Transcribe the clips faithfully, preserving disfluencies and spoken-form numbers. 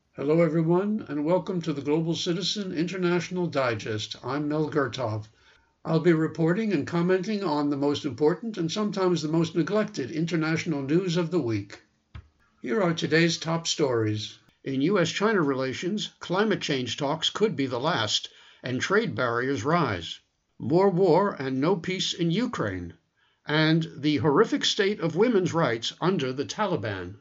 Hello, everyone, and welcome to the Global Citizen International Digest. I'm Mel Gertov. I'll be reporting and commenting on the most important and sometimes the most neglected international news of the week. Here are today's top stories. In U S China relations, climate change talks could be the last, and trade barriers rise. More war and no peace in Ukraine, and the horrific state of women's rights under the Taliban.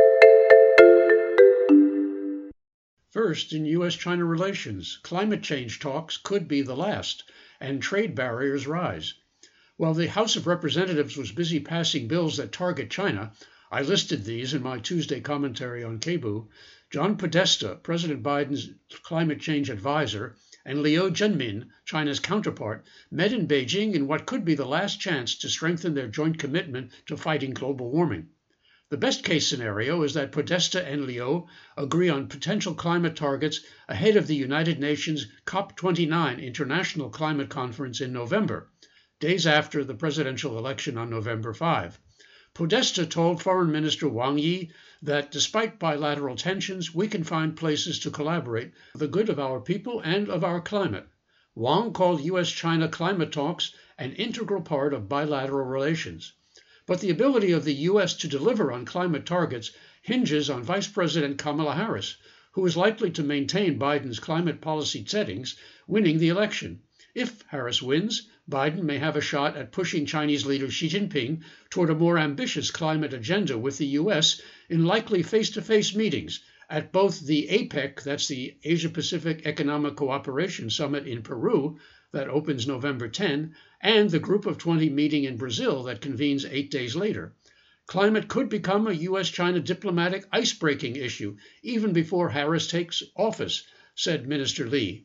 First, in U S China relations, climate change talks could be the last, and trade barriers rise. While the House of Representatives was busy passing bills that target China, I listed these in my Tuesday commentary on K B U, John Podesta, President Biden's climate change advisor, and Liu Zhenmin, China's counterpart, met in Beijing in what could be the last chance to strengthen their joint commitment to fighting global warming. The best-case scenario is that Podesta and Liu agree on potential climate targets ahead of the United Nations COP twenty-nine International Climate Conference in November, days after the presidential election on November fifth. Podesta told Foreign Minister Wang Yi that despite bilateral tensions, we can find places to collaborate for the good of our people and of our climate. Wang called U S China climate talks an integral part of bilateral relations. But the ability of the U S to deliver on climate targets hinges on Vice President Kamala Harris, who is likely to maintain Biden's climate policy settings, winning the election. If Harris wins, Biden may have a shot at pushing Chinese leader Xi Jinping toward a more ambitious climate agenda with the U S in likely face-to-face meetings at both the APEC, that's the Asia-Pacific Economic Cooperation Summit in Peru, that opens November tenth, and the Group of twenty meeting in Brazil that convenes eight days later. Climate could become a U S China diplomatic ice-breaking issue even before Harris takes office, said Minister Li.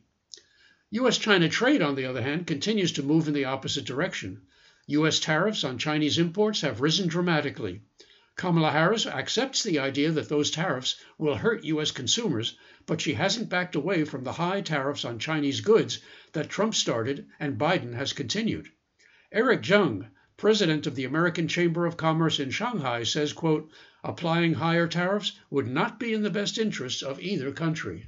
U S China trade, on the other hand, continues to move in the opposite direction. U S tariffs on Chinese imports have risen dramatically. Kamala Harris accepts the idea that those tariffs will hurt U S consumers, but she hasn't backed away from the high tariffs on Chinese goods that Trump started and Biden has continued. Eric Zheng, president of the American Chamber of Commerce in Shanghai, says, quote, applying higher tariffs would not be in the best interests of either country.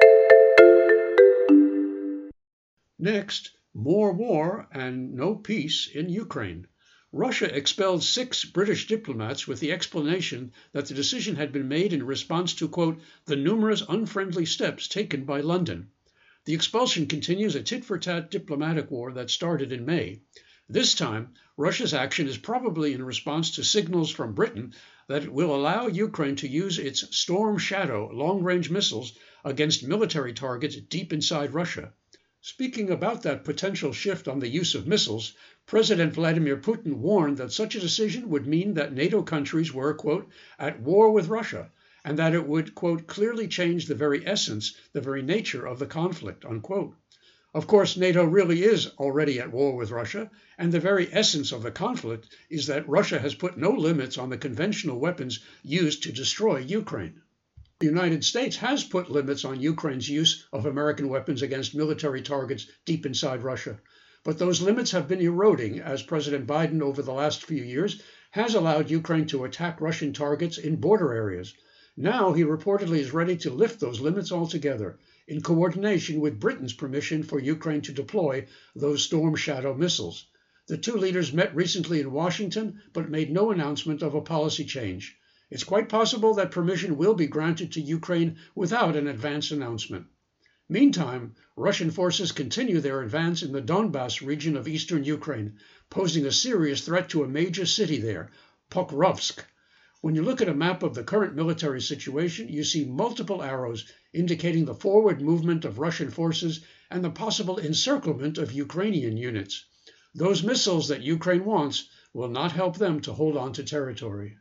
Next, more war and no peace in Ukraine. Russia expelled six British diplomats with the explanation that the decision had been made in response to, quote, the numerous unfriendly steps taken by London. The expulsion continues a tit-for-tat diplomatic war that started in May. This time, Russia's action is probably in response to signals from Britain that it will allow Ukraine to use its Storm Shadow long-range missiles against military targets deep inside Russia. Speaking about that potential shift on the use of missiles, President Vladimir Putin warned that such a decision would mean that NATO countries were, quote, at war with Russia, and that it would, quote, clearly change the very essence, the very nature of the conflict, unquote. Of course, NATO really is already at war with Russia, and the very essence of the conflict is that Russia has put no limits on the conventional weapons used to destroy Ukraine. The United States has put limits on Ukraine's use of American weapons against military targets deep inside Russia. But those limits have been eroding as President Biden over the last few years has allowed Ukraine to attack Russian targets in border areas. Now he reportedly is ready to lift those limits altogether, in coordination with Britain's permission for Ukraine to deploy those Storm Shadow missiles. The two leaders met recently in Washington, but made no announcement of a policy change. It's quite possible that permission will be granted to Ukraine without an advance announcement. Meantime, Russian forces continue their advance in the Donbas region of eastern Ukraine, posing a serious threat to a major city there, Pokrovsk. When you look at a map of the current military situation, you see multiple arrows indicating the forward movement of Russian forces and the possible encirclement of Ukrainian units. Those missiles that Ukraine wants will not help them to hold on to territory.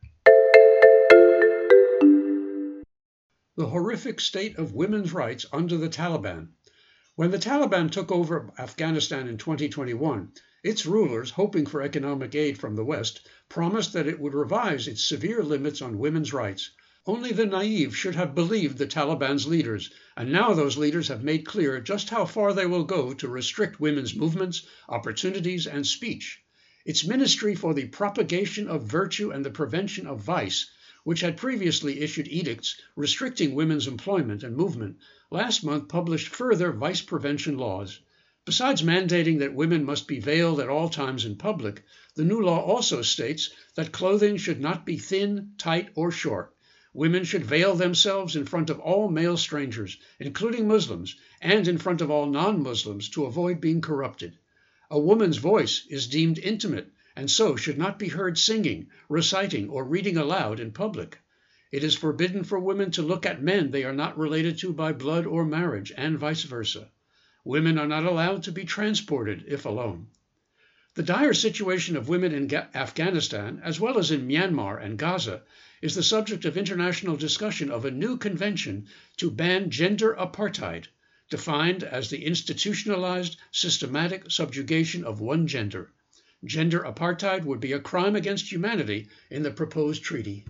The horrific state of women's rights under the Taliban. When the Taliban took over Afghanistan in twenty twenty-one, its rulers, hoping for economic aid from the West, promised that it would revise its severe limits on women's rights. Only the naive should have believed the Taliban's leaders, and now those leaders have made clear just how far they will go to restrict women's movements, opportunities, and speech. Its Ministry for the Propagation of Virtue and the Prevention of Vice which had previously issued edicts restricting women's employment and movement, last month published further vice prevention laws. Besides mandating that women must be veiled at all times in public, the new law also states that clothing should not be thin, tight, or short. Women should veil themselves in front of all male strangers, including Muslims, and in front of all non-Muslims to avoid being corrupted. A woman's voice is deemed intimate, and so should not be heard singing, reciting, or reading aloud in public. It is forbidden for women to look at men they are not related to by blood or marriage, and vice versa. Women are not allowed to be transported if alone. The dire situation of women in Afghanistan, as well as in Myanmar and Gaza, is the subject of international discussion of a new convention to ban gender apartheid, defined as the institutionalized, systematic subjugation of one gender. Gender apartheid would be a crime against humanity in the proposed treaty.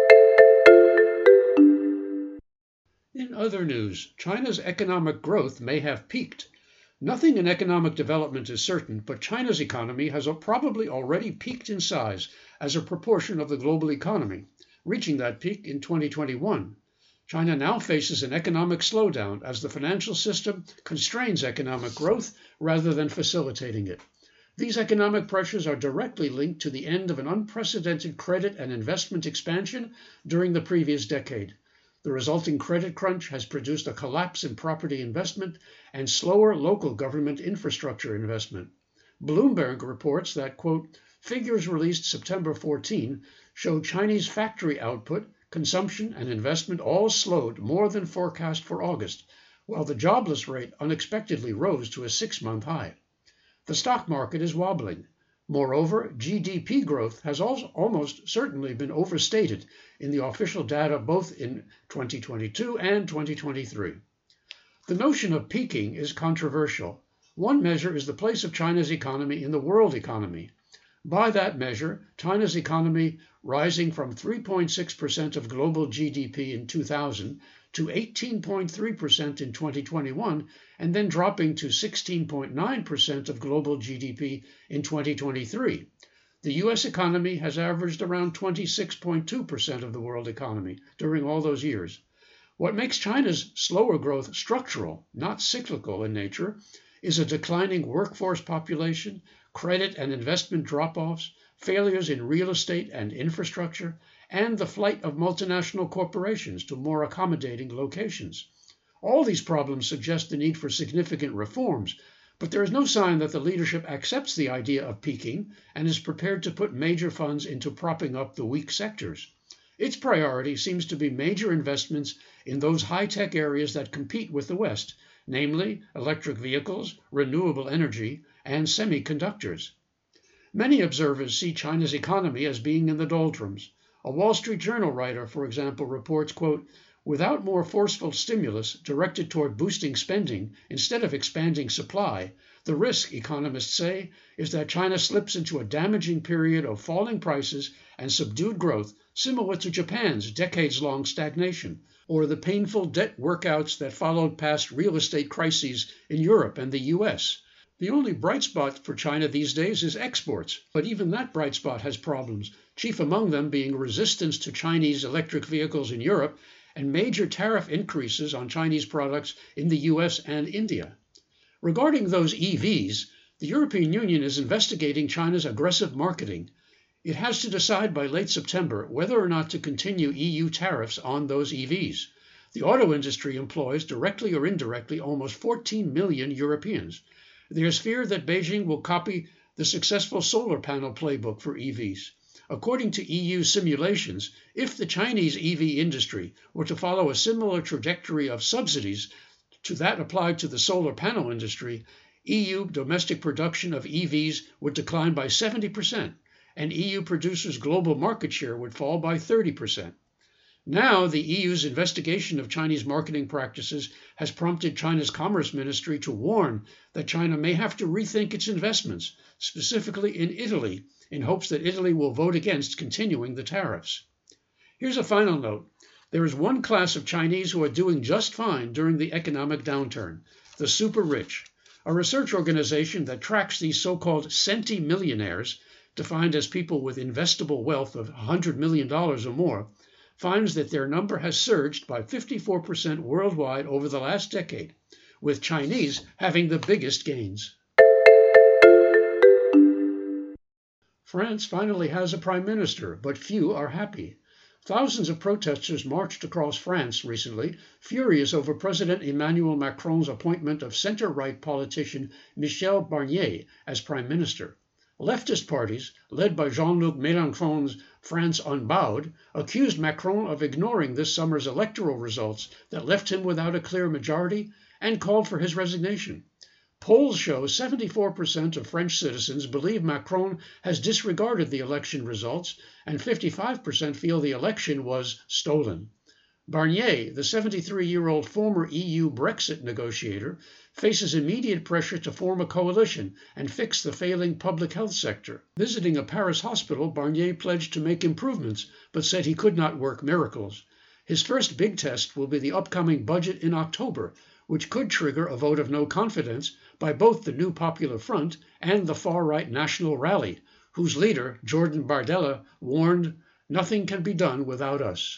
In other news, China's economic growth may have peaked. Nothing in economic development is certain, but China's economy has probably already peaked in size as a proportion of the global economy, reaching that peak in twenty twenty-one. China now faces an economic slowdown as the financial system constrains economic growth rather than facilitating it. These economic pressures are directly linked to the end of an unprecedented credit and investment expansion during the previous decade. The resulting credit crunch has produced a collapse in property investment and slower local government infrastructure investment. Bloomberg reports that, quote, figures released September fourteenth show Chinese factory output, consumption, and investment all slowed more than forecast for August, while the jobless rate unexpectedly rose to a six-month high. The stock market is wobbling. Moreover, G D P growth has also almost certainly been overstated in the official data both in twenty twenty-two and twenty twenty-three. The notion of peaking is controversial. One measure is the place of China's economy in the world economy. By that measure, China's economy rising from three point six percent of global G D P in two thousand to eighteen point three percent in twenty twenty-one, and then dropping to sixteen point nine percent of global G D P in twenty twenty-three. The U S economy has averaged around twenty-six point two percent of the world economy during all those years. What makes China's slower growth structural, not cyclical in nature, is a declining workforce population, credit and investment drop-offs, failures in real estate and infrastructure, and the flight of multinational corporations to more accommodating locations. All these problems suggest the need for significant reforms, but there is no sign that the leadership accepts the idea of peaking and is prepared to put major funds into propping up the weak sectors. Its priority seems to be major investments in those high-tech areas that compete with the West, namely electric vehicles, renewable energy, and semiconductors. Many observers see China's economy as being in the doldrums. A Wall Street Journal writer, for example, reports, quote, without more forceful stimulus directed toward boosting spending instead of expanding supply, the risk, economists say, is that China slips into a damaging period of falling prices and subdued growth similar to Japan's decades-long stagnation, or the painful debt workouts that followed past real estate crises in Europe and the U S. The only bright spot for China these days is exports, but even that bright spot has problems, chief among them being resistance to Chinese electric vehicles in Europe and major tariff increases on Chinese products in the U S and India. Regarding those E Vs, the European Union is investigating China's aggressive marketing. It has to decide by late September whether or not to continue E U tariffs on those E Vs. The auto industry employs, directly or indirectly, almost fourteen million Europeans. There is fear that Beijing will copy the successful solar panel playbook for E Vs. According to E U simulations, if the Chinese E V industry were to follow a similar trajectory of subsidies to that applied to the solar panel industry, E U domestic production of E Vs would decline by seventy percent, and E U producers' global market share would fall by thirty percent. Now, the E U's investigation of Chinese marketing practices has prompted China's Commerce Ministry to warn that China may have to rethink its investments, specifically in Italy, in hopes that Italy will vote against continuing the tariffs. Here's a final note. There is one class of Chinese who are doing just fine during the economic downturn, the super rich. A research organization that tracks these so-called centimillionaires, defined as people with investable wealth of one hundred million dollars or more, finds that their number has surged by fifty-four percent worldwide over the last decade, with Chinese having the biggest gains. France finally has a prime minister, but few are happy. Thousands of protesters marched across France recently, furious over President Emmanuel Macron's appointment of center-right politician Michel Barnier as prime minister. Leftist parties, led by Jean-Luc Mélenchon's France Unbowed, accused Macron of ignoring this summer's electoral results that left him without a clear majority and called for his resignation. Polls show seventy-four percent of French citizens believe Macron has disregarded the election results, and fifty-five percent feel the election was stolen. Barnier, the seventy-three-year-old former E U Brexit negotiator, faces immediate pressure to form a coalition and fix the failing public health sector. Visiting a Paris hospital, Barnier pledged to make improvements, but said he could not work miracles. His first big test will be the upcoming budget in October, which could trigger a vote of no confidence by both the New Popular Front and the far-right National Rally, whose leader, Jordan Bardella, warned, "Nothing can be done without us."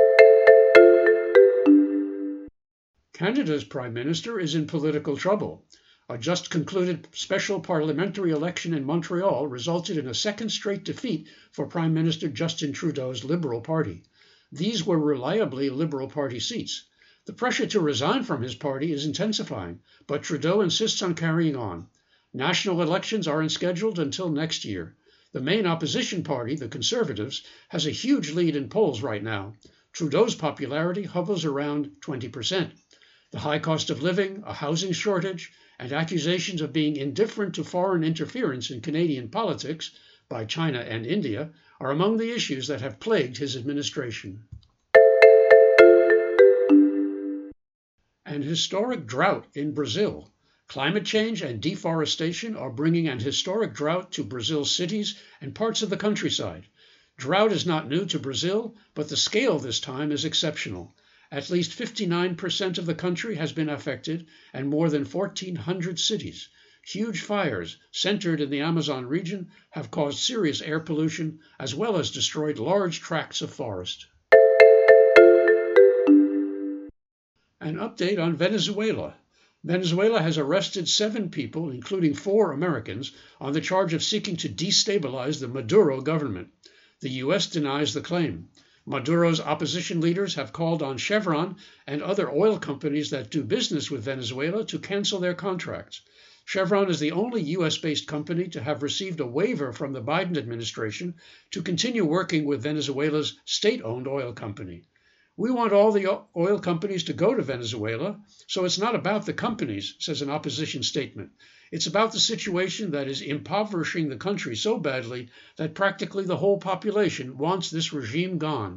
Canada's Prime Minister is in political trouble. A just concluded special parliamentary election in Montreal resulted in a second straight defeat for Prime Minister Justin Trudeau's Liberal Party. These were reliably Liberal Party seats. The pressure to resign from his party is intensifying, but Trudeau insists on carrying on. National elections aren't scheduled until next year. The main opposition party, the Conservatives, has a huge lead in polls right now. Trudeau's popularity hovers around twenty percent. The high cost of living, a housing shortage, and accusations of being indifferent to foreign interference in Canadian politics by China and India are among the issues that have plagued his administration. An historic drought in Brazil. Climate change and deforestation are bringing an historic drought to Brazil's cities and parts of the countryside. Drought is not new to Brazil, but the scale this time is exceptional. At least fifty-nine percent of the country has been affected, and more than fourteen hundred cities. Huge fires, centered in the Amazon region, have caused serious air pollution, as well as destroyed large tracts of forest. An update on Venezuela. Venezuela has arrested seven people, including four Americans, on the charge of seeking to destabilize the Maduro government. The U S denies the claim. Maduro's opposition leaders have called on Chevron and other oil companies that do business with Venezuela to cancel their contracts. Chevron is the only U S-based company to have received a waiver from the Biden administration to continue working with Venezuela's state-owned oil company. "We want all the oil companies to go to Venezuela, so it's not about the companies," says an opposition statement. "It's about the situation that is impoverishing the country so badly that practically the whole population wants this regime gone."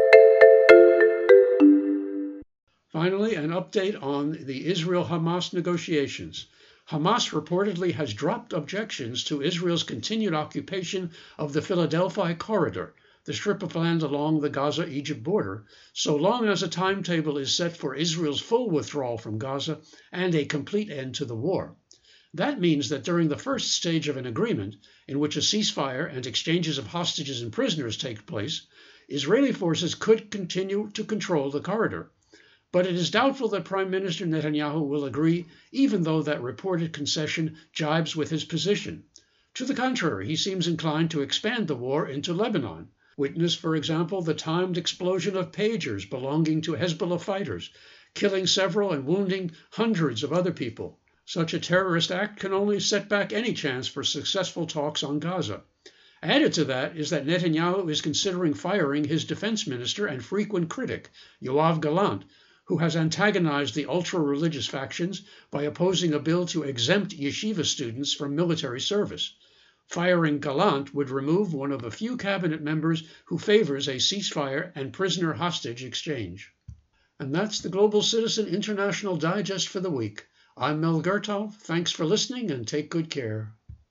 Finally, an update on the Israel-Hamas negotiations. Hamas reportedly has dropped objections to Israel's continued occupation of the Philadelphia Corridor, the strip of land along the Gaza-Egypt border, so long as a timetable is set for Israel's full withdrawal from Gaza and a complete end to the war. That means that during the first stage of an agreement, in which a ceasefire and exchanges of hostages and prisoners take place, Israeli forces could continue to control the corridor. But it is doubtful that Prime Minister Netanyahu will agree, even though that reported concession jibes with his position. To the contrary, he seems inclined to expand the war into Lebanon. Witness, for example, the timed explosion of pagers belonging to Hezbollah fighters, killing several and wounding hundreds of other people. Such a terrorist act can only set back any chance for successful talks on Gaza. Added to that is that Netanyahu is considering firing his defense minister and frequent critic, Yoav Gallant, who has antagonized the ultra-religious factions by opposing a bill to exempt yeshiva students from military service. Firing Gallant would remove one of a few cabinet members who favors a ceasefire and prisoner hostage exchange. And that's the Global Citizen International Digest for the week. I'm Mel Gertow. Thanks for listening and take good care.